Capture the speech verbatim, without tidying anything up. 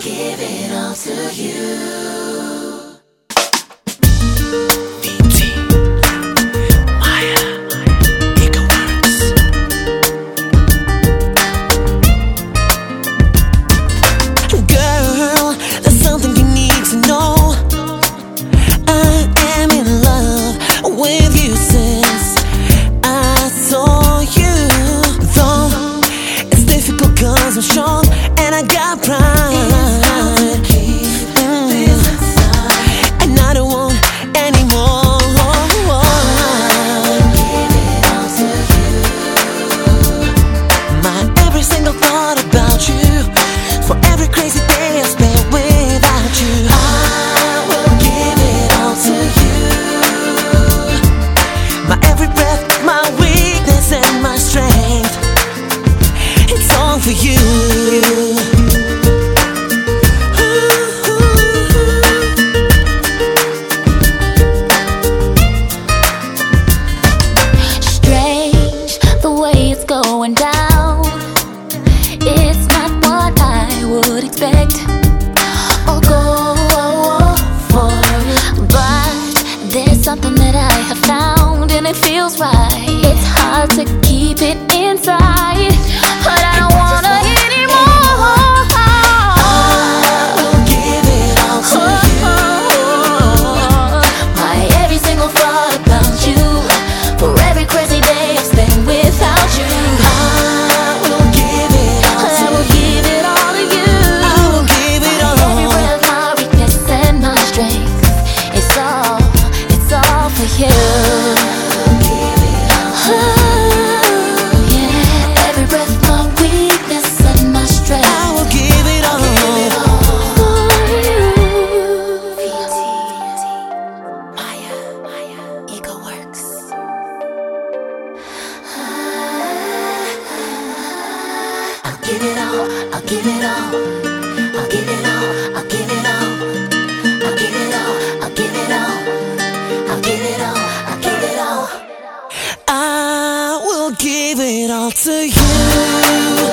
give it all to you. I'm strong and I got pride, mm. and I don't want any more. Give it all to you. My every single thought about you, for every crazy day I spent without you, I will give it all to you. My every breath, my weakness and my strength, it's all for you. Strange the way it's going down. It's not what I would expect or go for, but there's something that I have found and it feels right. It's hard to keep it inside, but I don't wanna anymore. I will give it all to you. My every single thought about you, for every crazy day I've spent without you, I will give it all to I will give it all to you. I will give it all. Every breath, my weakness and my strength, it's all, it's all for you. I'll give it all, I'll give it all, I'll give it all, I'll give it all, I'll give it all, I'll give it all, I'll give it all, I'll give it all. I will give it all to you.